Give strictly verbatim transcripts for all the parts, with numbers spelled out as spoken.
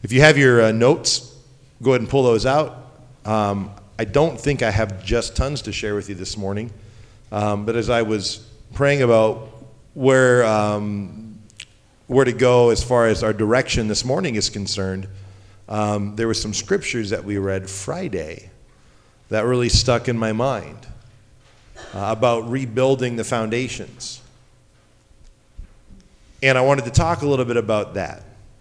If you have your uh, notes, go ahead and pull those out. Um, I don't think I have just tons to share with you this morning, um, but as I was praying about where um, where to go as far as our direction this morning is concerned, um, there were some scriptures that we read Friday that really stuck in my mind uh, about rebuilding the foundations. And I wanted to talk a little bit about that.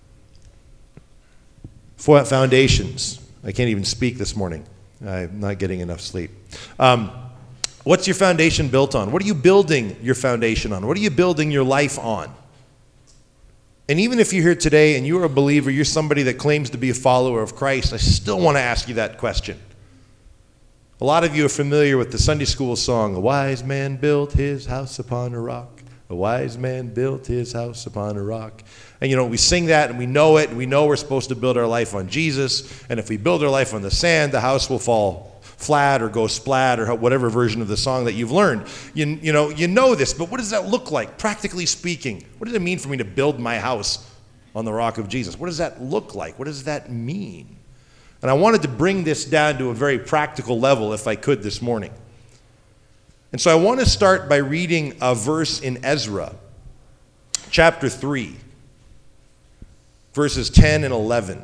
For foundations. I can't even speak this morning. I'm not getting enough sleep. Um, what's your foundation built on? What are you building your foundation on? What are you building your life on? And even if you're here today and you're a believer, you're somebody that claims to be a follower of Christ, I still want to ask you that question. A lot of you are familiar with the Sunday school song, "A wise man built his house upon a rock. A wise man built his house upon a rock." And you know, we sing that and we know it, and we know we're supposed to build our life on Jesus. And if we build our life on the sand, the house will fall flat or go splat or whatever version of the song that you've learned. You, you know, you know this, but what does that look like, practically speaking? What does it mean for me to build my house on the rock of Jesus? What does that look like? What does that mean? And I wanted to bring this down to a very practical level if I could this morning. And so I want to start by reading a verse in Ezra, chapter three, verses ten and eleven. It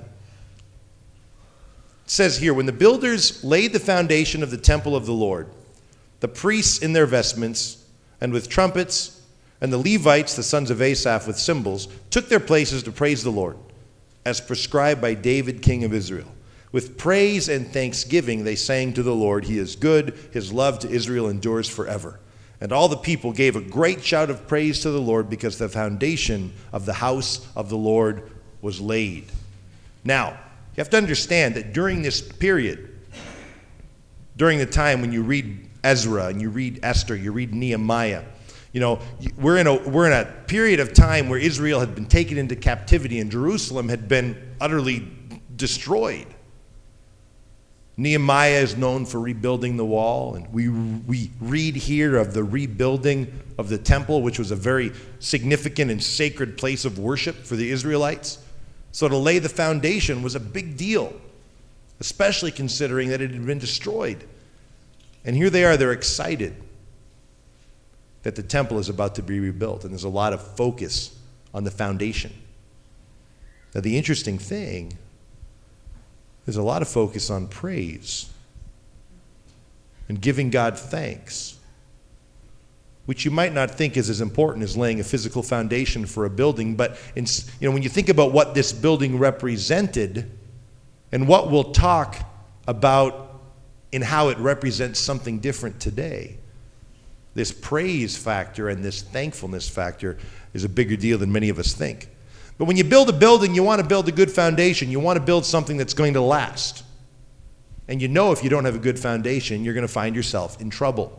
says here, "When the builders laid the foundation of the temple of the Lord, the priests in their vestments and with trumpets, and the Levites, the sons of Asaph, with cymbals, took their places to praise the Lord, as prescribed by David, king of Israel. With praise and thanksgiving they sang to the Lord, 'He is good, his love to Israel endures forever.' And all the people gave a great shout of praise to the Lord, because the foundation of the house of the Lord was laid." Now, you have to understand that during this period, during the time when you read Ezra and you read Esther, you read Nehemiah, you know, we're in a we're in a period of time where Israel had been taken into captivity and Jerusalem had been utterly destroyed. Nehemiah is known for rebuilding the wall, and we we read here of the rebuilding of the temple, which was a very significant and sacred place of worship for the Israelites. So to lay the foundation was a big deal, especially considering that it had been destroyed. And here they are, they're excited that the temple is about to be rebuilt, and there's a lot of focus on the foundation. Now, the interesting thing, there's a lot of focus on praise and giving God thanks, which you might not think is as important as laying a physical foundation for a building. But in, you know, when you think about what this building represented and what we'll talk about in how it represents something different today, this praise factor and this thankfulness factor is a bigger deal than many of us think. But when you build a building, you want to build a good foundation. You want to build something that's going to last. And you know if you don't have a good foundation, you're going to find yourself in trouble.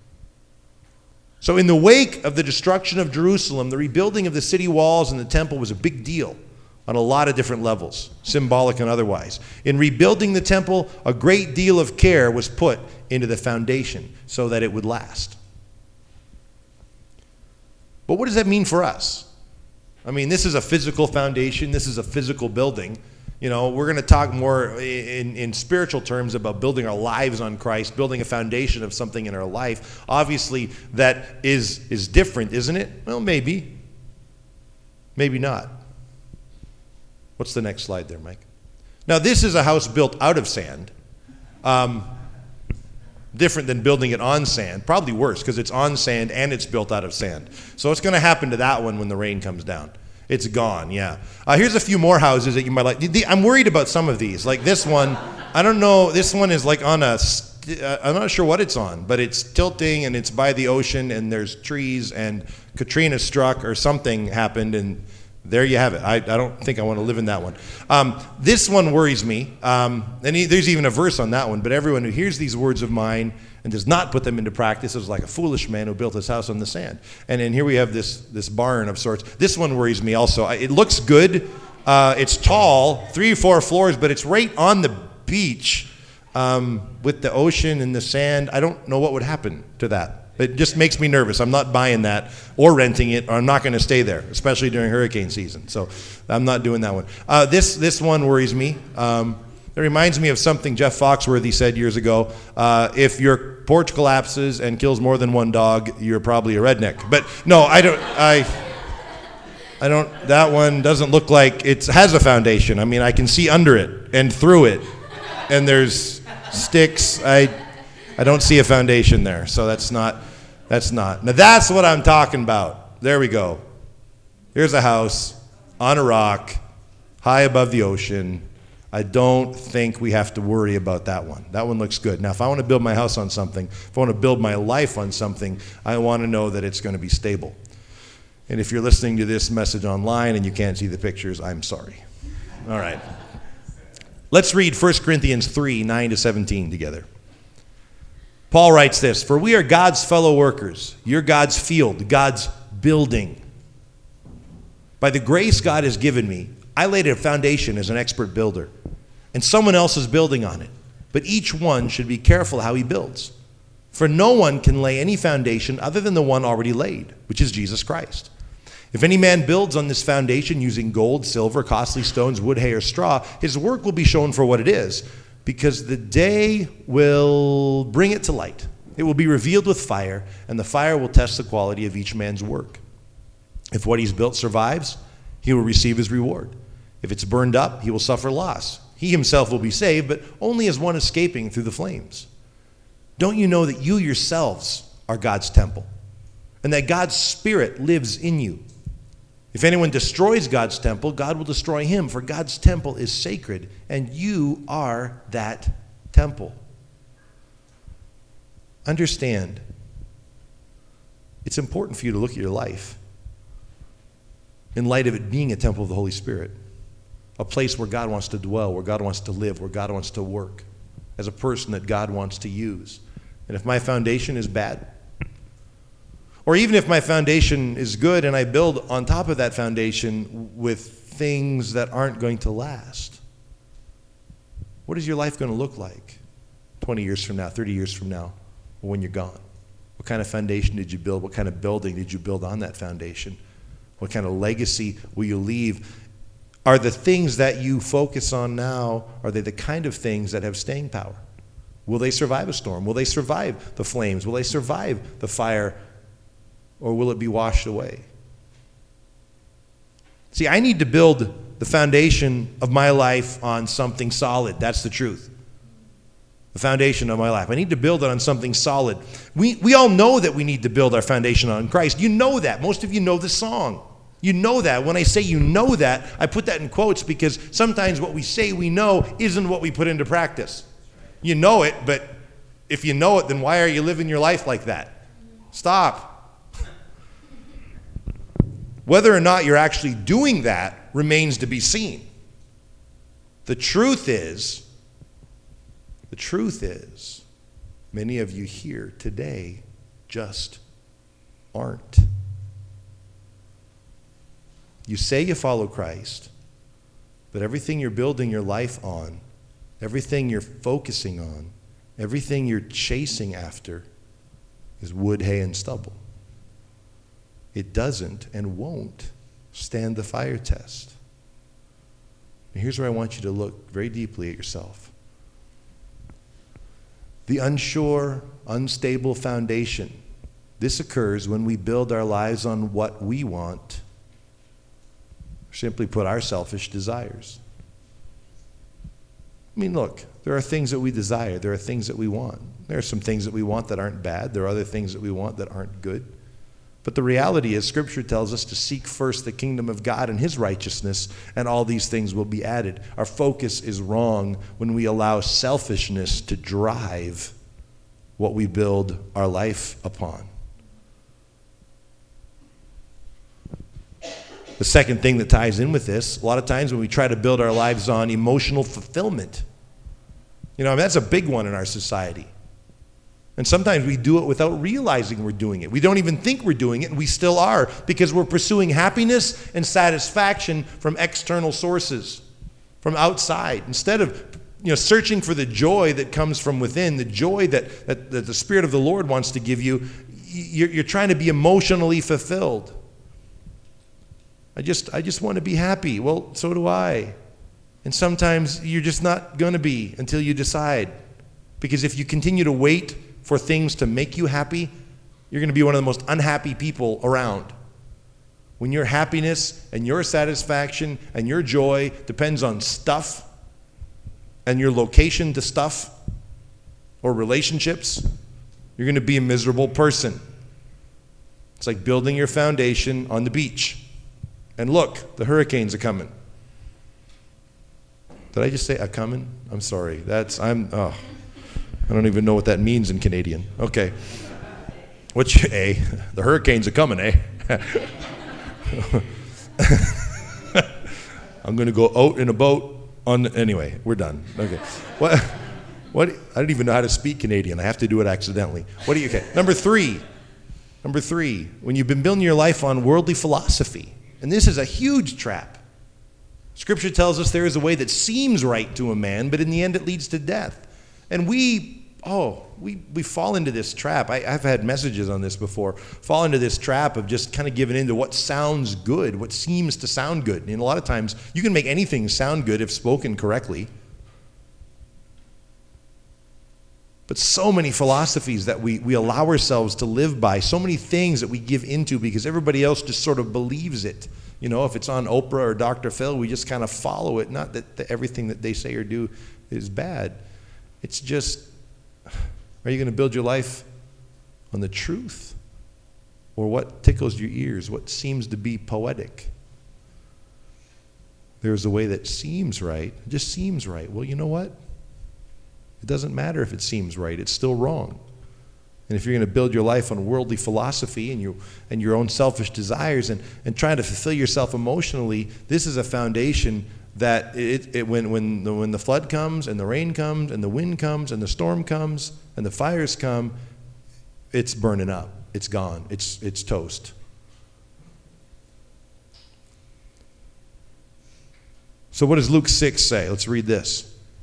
So in the wake of the destruction of Jerusalem, the rebuilding of the city walls and the temple was a big deal on a lot of different levels, symbolic and otherwise. In rebuilding the temple, a great deal of care was put into the foundation so that it would last. But what does that mean for us? I mean, this is a physical foundation. This is a physical building. You know, we're going to talk more in, in spiritual terms about building our lives on Christ, building a foundation of something in our life. Obviously, that is, is different, isn't it? Well, maybe. Maybe not. What's the next slide there, Mike? Now, this is a house built out of sand. Um, different than building it on sand. Probably worse, because it's on sand and it's built out of sand. So what's going to happen to that one when the rain comes down? It's gone, yeah. Uh, here's a few more houses that you might like. I'm worried about some of these. Like this one, I don't know, this one is like on a, uh, I'm not sure what it's on, but it's tilting and it's by the ocean and there's trees and Katrina struck or something happened and there you have it. I, I don't think I want to live in that one. Um, this one worries me. Um, and he, there's even a verse on that one. But everyone who hears these words of mine and does not put them into practice is like a foolish man who built his house on the sand. And then here we have this this barn of sorts. This one worries me also. It looks good. Uh, it's tall, three or four floors, but it's right on the beach um, with the ocean and the sand. I don't know what would happen to that. It just makes me nervous. I'm not buying that or renting it, or I'm not going to stay there, especially during hurricane season. So I'm not doing that one. Uh, this this one worries me. Um, it reminds me of something Jeff Foxworthy said years ago. Uh, if your porch collapses and kills more than one dog, you're probably a redneck. But no, I don't. I. I don't. That one doesn't look like it has a foundation. I mean, I can see under it and through it, and there's sticks. I, I don't see a foundation there. So that's not. That's not. Now that's what I'm talking about. There we go. Here's a house on a rock, high above the ocean. I don't think we have to worry about that one. That one looks good. Now, if I want to build my house on something, if I want to build my life on something, I want to know that it's going to be stable. And if you're listening to this message online and you can't see the pictures, I'm sorry. All right. Let's read First Corinthians three, nine to seventeen together. Paul writes this, "For we are God's fellow workers. You're God's field, God's building. By the grace God has given me, I laid a foundation as an expert builder, and someone else is building on it. But each one should be careful how he builds. For no one can lay any foundation other than the one already laid, which is Jesus Christ. If any man builds on this foundation using gold, silver, costly stones, wood, hay, or straw, his work will be shown for what it is, because the day will bring it to light. It will be revealed with fire, and the fire will test the quality of each man's work. If what he's built survives, he will receive his reward. If it's burned up, he will suffer loss. He himself will be saved, but only as one escaping through the flames. Don't you know that you yourselves are God's temple, and that God's Spirit lives in you? If anyone destroys God's temple, God will destroy him, for God's temple is sacred, and you are that temple." Understand, it's important for you to look at your life in light of it being a temple of the Holy Spirit, a place where God wants to dwell, where God wants to live, where God wants to work, as a person that God wants to use. And if my foundation is bad, or even if my foundation is good and I build on top of that foundation with things that aren't going to last, what is your life going to look like twenty years from now, thirty years from now, or when you're gone? What kind of foundation did you build? What kind of building did you build on that foundation? What kind of legacy will you leave? Are the things that you focus on now, are they the kind of things that have staying power? Will they survive a storm? Will they survive the flames? Will they survive the fire? Or will it be washed away? See, I need to build the foundation of my life on something solid. That's the truth. The foundation of my life. I need to build it on something solid. We, we all know that we need to build our foundation on Christ. You know that. Most of you know the song. You know that. When I say you know that, I put that in quotes because sometimes what we say we know isn't what we put into practice. You know it, but if you know it, then why are you living your life like that? Stop. Whether or not you're actually doing that remains to be seen. The truth is, the truth is, many of you here today just aren't. You say you follow Christ, but everything you're building your life on, everything you're focusing on, everything you're chasing after is wood, hay, and stubble. It doesn't and won't stand the fire test. And here's where I want you to look very deeply at yourself. The unsure, unstable foundation. This occurs when we build our lives on what we want, or simply put, our selfish desires. I mean, look, there are things that we desire. There are things that we want. There are some things that we want that aren't bad. There are other things that we want that aren't good. But the reality is, Scripture tells us to seek first the kingdom of God and His righteousness, and all these things will be added. Our focus is wrong when we allow selfishness to drive what we build our life upon. The second thing that ties in with this, a lot of times when we try to build our lives on emotional fulfillment, you know, I mean, that's a big one in our society. And sometimes we do it without realizing we're doing it. We don't even think we're doing it, and we still are, because we're pursuing happiness and satisfaction from external sources, from outside, instead of, you know, searching for the joy that comes from within, the joy that, that, that the Spirit of the Lord wants to give you. you're, you're trying to be emotionally fulfilled. I just, I just want to be happy. Well, so do I. And sometimes you're just not going to be until you decide. Because if you continue to wait for things to make you happy, you're going to be one of the most unhappy people around. When your happiness and your satisfaction and your joy depends on stuff and your location to stuff or relationships, you're going to be a miserable person. It's like building your foundation on the beach. And look, the hurricanes are coming. Did I just say a coming? I'm sorry. That's, I'm, oh, I don't even know what that means in Canadian. Okay. What's your A? The hurricanes are coming, eh? I'm going to go out in a boat on, anyway, we're done. Okay. What, what, I don't even know how to speak Canadian. I have to do it accidentally. What do you, okay. Number three. Number three, when you've been building your life on worldly philosophy, and this is a huge trap. Scripture tells us there is a way that seems right to a man, but in the end it leads to death. And we, oh, we, we fall into this trap. I, I've had messages on this before. Fall into this trap of just kind of giving into what sounds good, what seems to sound good. And a lot of times you can make anything sound good if spoken correctly. But so many philosophies that we, we allow ourselves to live by, so many things that we give into because everybody else just sort of believes it. You know, if it's on Oprah or Doctor Phil, we just kind of follow it. Not that the, everything that they say or do is bad. It's just, are you going to build your life on the truth or what tickles your ears, what seems to be poetic? There's a way that seems right, it just seems right. Well, you know what? It doesn't matter if it seems right, it's still wrong. And if you're going to build your life on worldly philosophy and, you, and your own selfish desires and, and trying to fulfill yourself emotionally, this is a foundation that it, it, when, when, the, when the flood comes and the rain comes and the wind comes and the storm comes and the fires come, it's burning up. It's gone. It's, it's toast. So what does Luke six say? Let's read this.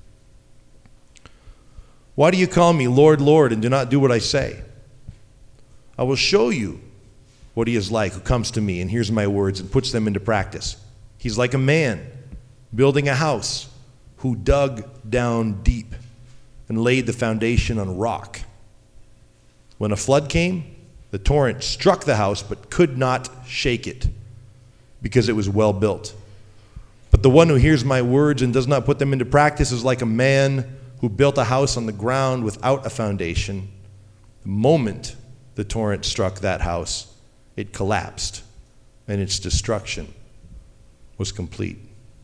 Why do you call me Lord, Lord, and do not do what I say? I will show you what he is like who comes to me and hears my words and puts them into practice. He's like a man building a house who dug down deep and laid the foundation on rock. When a flood came, the torrent struck the house but could not shake it because it was well built. But the one who hears my words and does not put them into practice is like a man who built a house on the ground without a foundation. The moment the torrent struck that house, it collapsed, and its destruction was complete.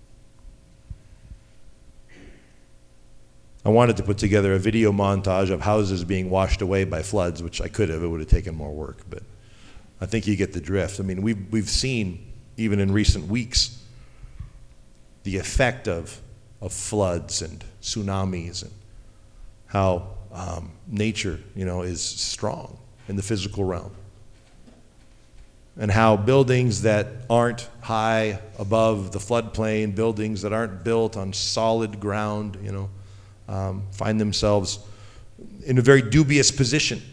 I wanted to put together a video montage of houses being washed away by floods, which I could have. It would have taken more work, but I think you get the drift. I mean, we've, we've seen, even in recent weeks, the effect of of floods and tsunamis and how um, nature, you know, is strong in the physical realm. And how buildings that aren't high above the floodplain, buildings that aren't built on solid ground, you know, um, find themselves in a very dubious position.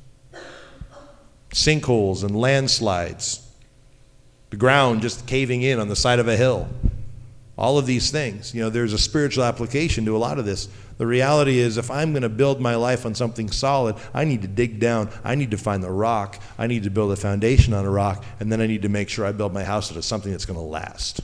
Sinkholes and landslides, the ground just caving in on the side of a hill. All of these things, you know, there's a spiritual application to a lot of this. The reality is, if I'm going to build my life on something solid, I need to dig down. I need to find the rock. I need to build a foundation on a rock, and then I need to make sure I build my house into something that's going to last.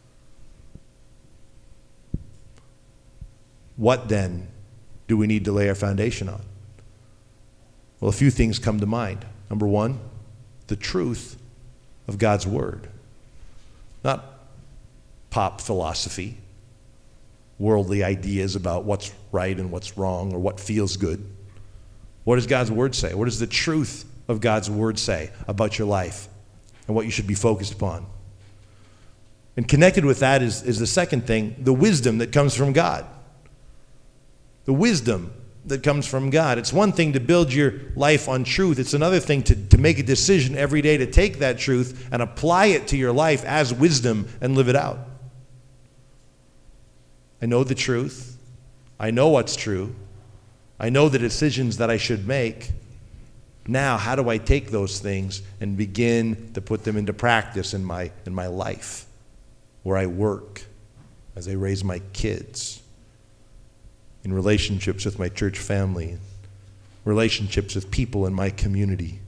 What then do we need to lay our foundation on? Well, a few things come to mind. Number one, the truth of God's Word. Not pop philosophy, worldly ideas about what's right and what's wrong or what feels good. What does God's Word say? What does the truth of God's Word say about your life and what you should be focused upon? And connected with that is, is the second thing, the wisdom that comes from God. The wisdom that comes from God. It's one thing to build your life on truth. It's another thing to, to make a decision every day to take that truth and apply it to your life as wisdom and live it out. I know the truth. I know what's true. I know the decisions that I should make. Now, how do I take those things and begin to put them into practice in my, in my life, where I work, as I raise my kids, in relationships with my church family, relationships with people in my community?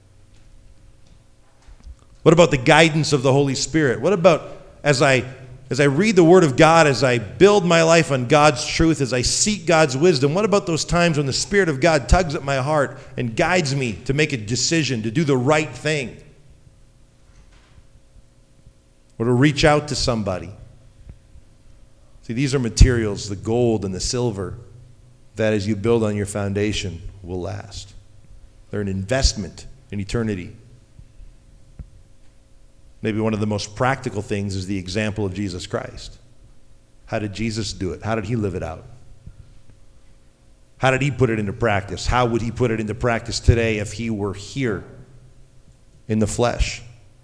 What about the guidance of the Holy Spirit? What about as I as I read the Word of God, as I build my life on God's truth, as I seek God's wisdom? What about those times when the Spirit of God tugs at my heart and guides me to make a decision, to do the right thing, or to reach out to somebody? See, these are materials, the gold and the silver, that as you build on your foundation will last. They're an investment in eternity. Maybe one of the most practical things is the example of Jesus Christ. How did Jesus do it? How did he live it out? How did he put it into practice? How would he put it into practice today if he were here in the flesh?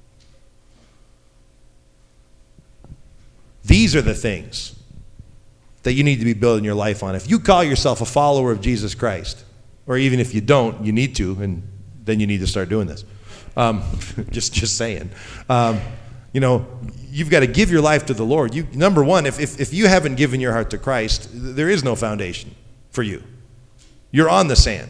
These are the things that you need to be building your life on. If you call yourself a follower of Jesus Christ, or even if you don't, you need to, and then you need to start doing this. Um, just, just saying. Um, you know, you've got to give your life to the Lord. You, number one, if, if, if you haven't given your heart to Christ, there is no foundation for you. You're on the sand.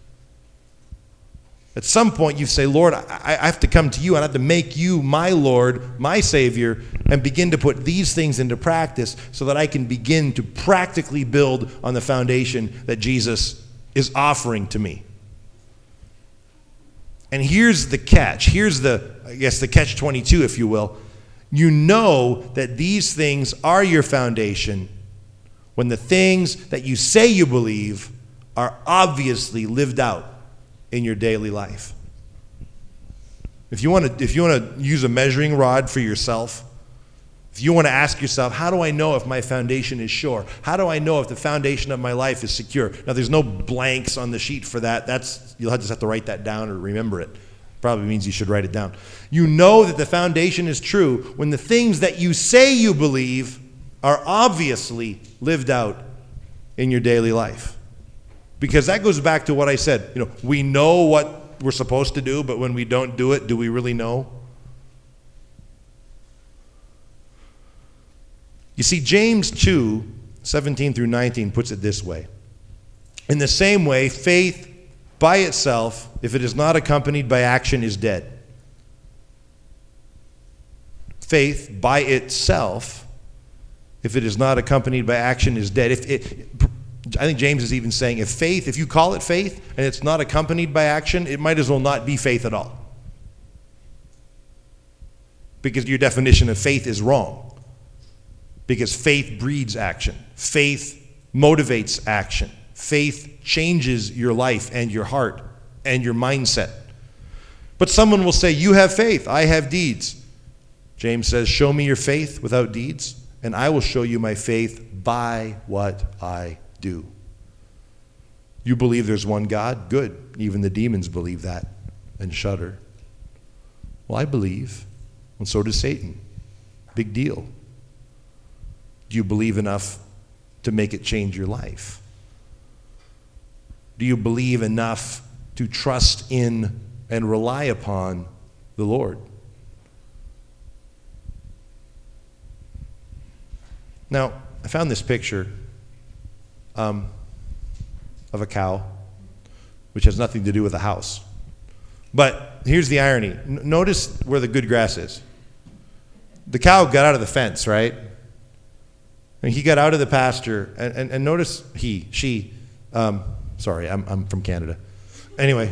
At some point, you say, Lord, I, I have to come to you, and I have to make you my Lord, my Savior, and begin to put these things into practice so that I can begin to practically build on the foundation that Jesus is offering to me. And here's the catch. Here's the, I guess, the catch twenty-two, if you will. You know that these things are your foundation when the things that you say you believe are obviously lived out in your daily life. If you want to, if you want to use a measuring rod for yourself, if you want to ask yourself, how do I know if my foundation is sure? How do I know if the foundation of my life is secure? Now, there's no blanks on the sheet for that. That's, you'll just have to write that down or remember it. Probably means you should write it down. You know that the foundation is true when the things that you say you believe are obviously lived out in your daily life. Because that goes back to what I said. You know, we know what we're supposed to do, but when we don't do it, do we really know? You see, James two, seventeen through nineteen puts it this way. In the same way, faith by itself, if it is not accompanied by action, is dead. Faith by itself, if it is not accompanied by action, is dead. If it, I think James is even saying, if faith, if you call it faith and it's not accompanied by action, it might as well not be faith at all. Because your definition of faith is wrong. Because faith breeds action. Faith motivates action. Faith changes your life and your heart and your mindset. But someone will say, you have faith, I have deeds. James says, show me your faith without deeds, and I will show you my faith by what I do. You believe there's one God? Good. Even the demons believe that and shudder. Well, I believe, and so does Satan. Big deal. Do you believe enough to make it change your life? Do you believe enough to trust in and rely upon the Lord? Now, I found this picture um, of a cow, which has nothing to do with a house. But here's the irony. N- notice where the good grass is. The cow got out of the fence, right? And he got out of the pasture, and, and, and notice he, she, um, sorry, I'm, I'm from Canada. Anyway,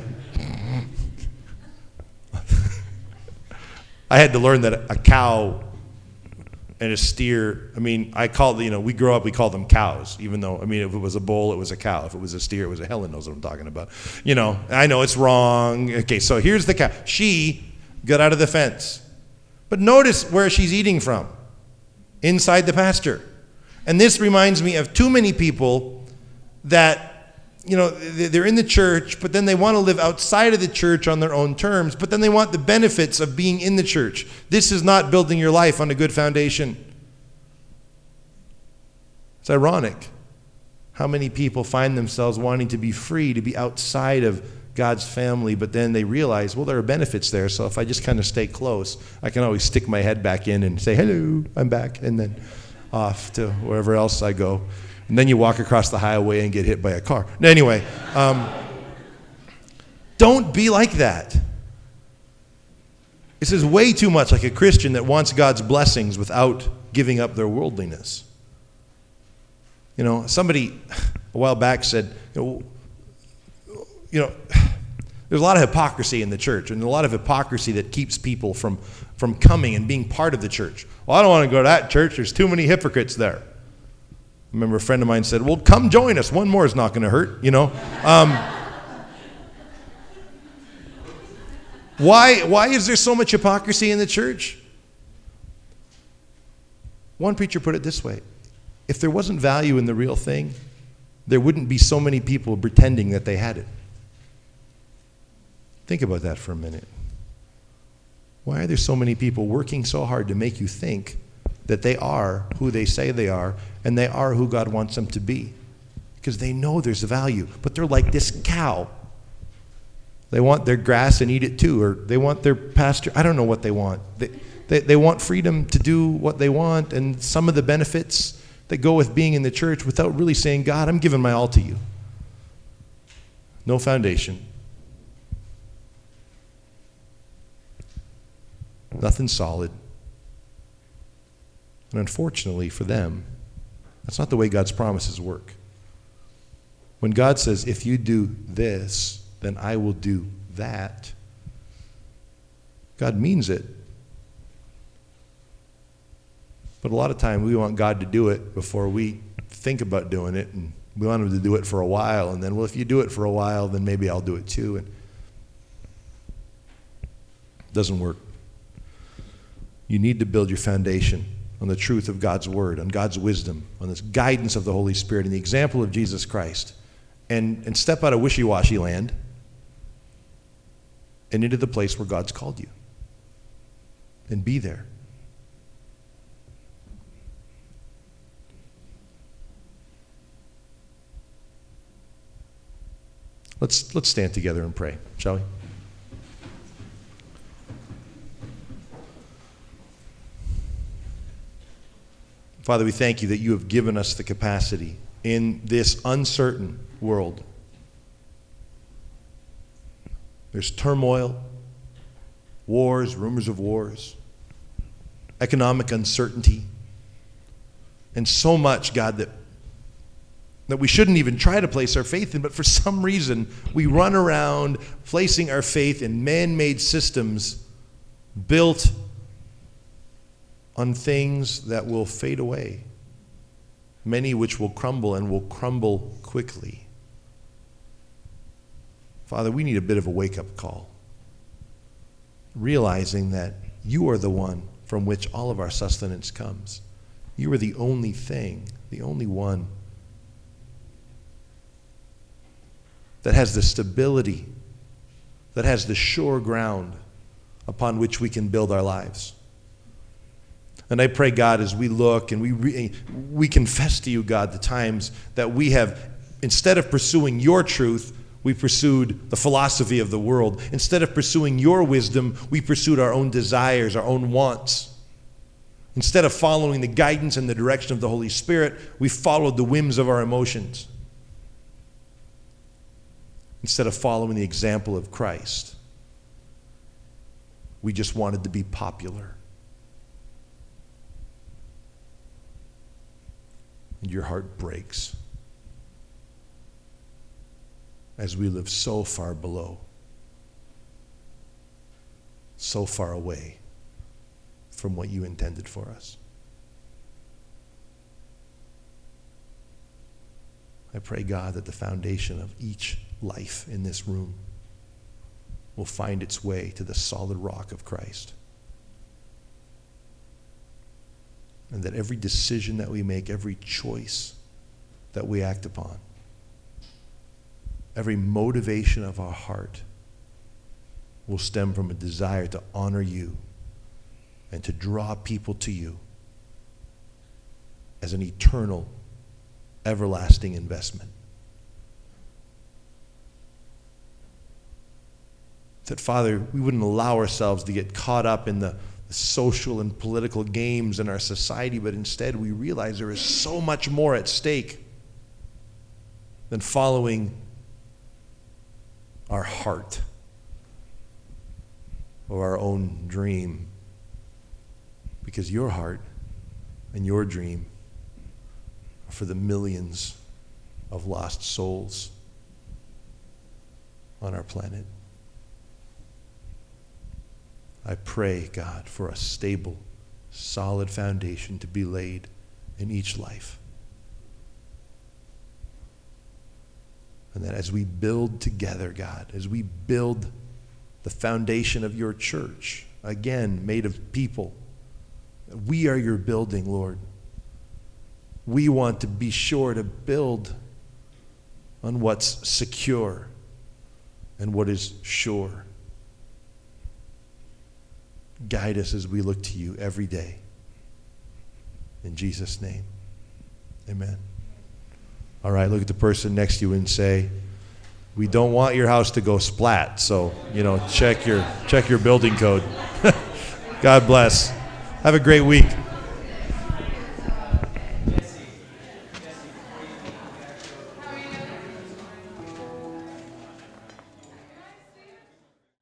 I had to learn that a cow and a steer, I mean, I call, you know, we grow up, we call them cows, even though, I mean, if it was a bull, it was a cow. If it was a steer, it was a, Helen knows what I'm talking about. You know, I know it's wrong. Okay, so here's the cow. She got out of the fence. But notice where she's eating from. Inside the pasture. And this reminds me of too many people that, you know, they're in the church, but then they want to live outside of the church on their own terms, but then they want the benefits of being in the church. This is not building your life on a good foundation. It's ironic how many people find themselves wanting to be free, to be outside of God's family, but then they realize, well, there are benefits there, so if I just kind of stay close, I can always stick my head back in and say, hello, I'm back, and then off to wherever else I go. And then you walk across the highway and get hit by a car. Anyway, um, don't be like that. This is way too much like a Christian that wants God's blessings without giving up their worldliness. You know, somebody a while back said, you know, you know, there's a lot of hypocrisy in the church, and a lot of hypocrisy that keeps people from, from coming and being part of the church. Well, I don't want to go to that church. There's too many hypocrites there. I remember a friend of mine said, well, come join us. One more is not going to hurt, you know. Um, why, why is there so much hypocrisy in the church? One preacher put it this way. If there wasn't value in the real thing, there wouldn't be so many people pretending that they had it. Think about that for a minute. Why are there so many people working so hard to make you think that they are who they say they are, and they are who God wants them to be? Because they know there's value, but they're like this cow. They want their grass and eat it too, or they want their pasture. I don't know what they want. They, they, they want freedom to do what they want, and some of the benefits that go with being in the church without really saying, God, I'm giving my all to you. No foundation. Nothing solid. And unfortunately for them, that's not the way God's promises work. When God says, if you do this, then I will do that, God means it. But a lot of time we want God to do it before we think about doing it, and we want him to do it for a while, and then, well, if you do it for a while, then maybe I'll do it too. And it doesn't work. You need to build your foundation on the truth of God's word, on God's wisdom, on this guidance of the Holy Spirit, and the example of Jesus Christ. And, and step out of wishy-washy land and into the place where God's called you. And be there. Let's, let's stand together and pray, shall we? Father, we thank you that you have given us the capacity in this uncertain world. There's turmoil, wars, rumors of wars, economic uncertainty, and so much, God, that, that we shouldn't even try to place our faith in, but for some reason we run around placing our faith in man-made systems built on things that will fade away, many which will crumble and will crumble quickly. Father, we need a bit of a wake-up call, realizing that you are the one from which all of our sustenance comes. You are the only thing, the only one that has the stability, that has the sure ground upon which we can build our lives. And I pray, God, as we look and we re- we confess to you, God, the times that we have, instead of pursuing your truth, we pursued the philosophy of the world. Instead of pursuing your wisdom, we pursued our own desires, our own wants. Instead of following the guidance and the direction of the Holy Spirit, we followed the whims of our emotions. Instead of following the example of Christ, we just wanted to be popular. And your heart breaks as we live so far below, so far away from what you intended for us. I pray, God, that the foundation of each life in this room will find its way to the solid rock of Christ. And that every decision that we make, every choice that we act upon, every motivation of our heart will stem from a desire to honor you and to draw people to you as an eternal, everlasting investment. that, Father, we wouldn't allow ourselves to get caught up in the social and political games in our society, but instead we realize there is so much more at stake than following our heart or our own dream. Because your heart and your dream are for the millions of lost souls on our planet. I pray, God, for a stable, solid foundation to be laid in each life. And that as we build together, God, as we build the foundation of your church, again, made of people, we are your building, Lord. We want to be sure to build on what's secure and what is sure. Guide us as we look to you every day. In Jesus' name, amen. All right, look at the person next to you and say, we don't want your house to go splat, so, you know, check your, check your building code. God bless. Have a great week.